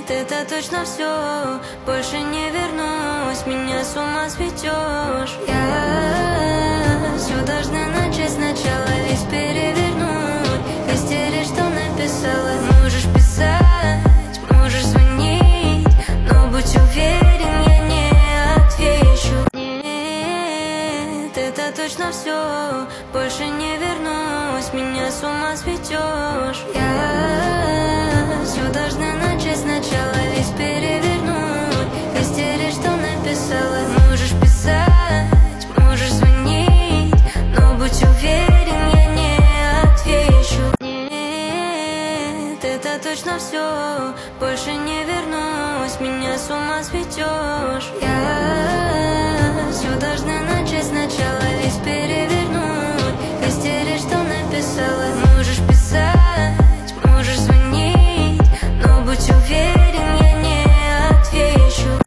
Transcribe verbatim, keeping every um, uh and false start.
это точно все, больше не вернусь, меня с ума светешь. Я все должна начать сначала, весь перевернуть, растереть, что написала. Можешь писать, можешь звонить, но будь уверен, я не отвечу. Нет, это точно все, больше не вернусь, меня с ума светешь. Я все должна начать сначала, весь перевернуть, растереть, что написала. Можешь писать, можешь звонить, но будь уверен, я не отвечу. Нет, это точно все, больше не вернусь, меня с ума светешь. Я все должна начать сначала, весь перевернуть, растереть, что написала.